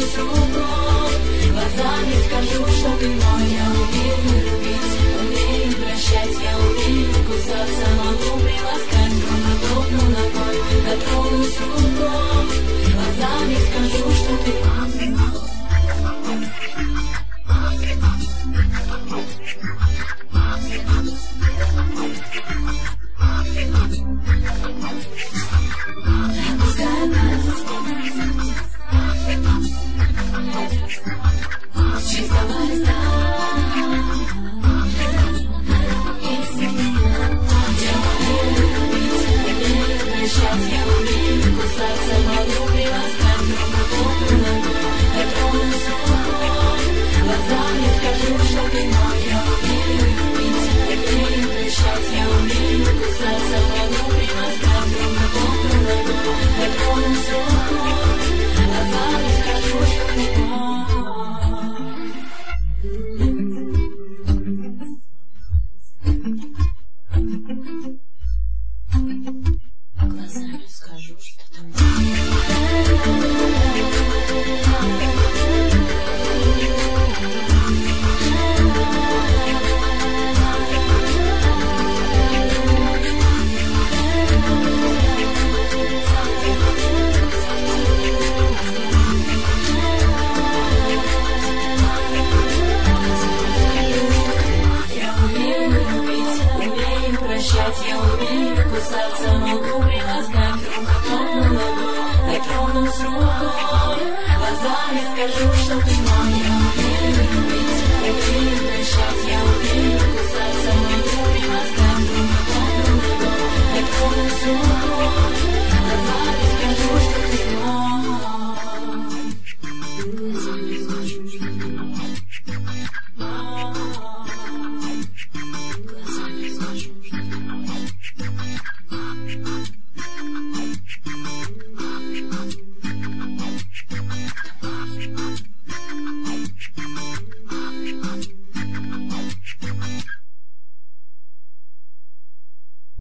дотронусь рукой, глазами скажу, что ты мой. Я умею любить, умею прощать, я умею кусаться, могу приласкать, круто топну ногой, дотронусь рукой, глазами скажу, что ты мой. Глазами скажу, что ты мой. Я умею кусаться, могу приласкать, рука топну ногой, дотронусь рукой, глазами скажу, что ты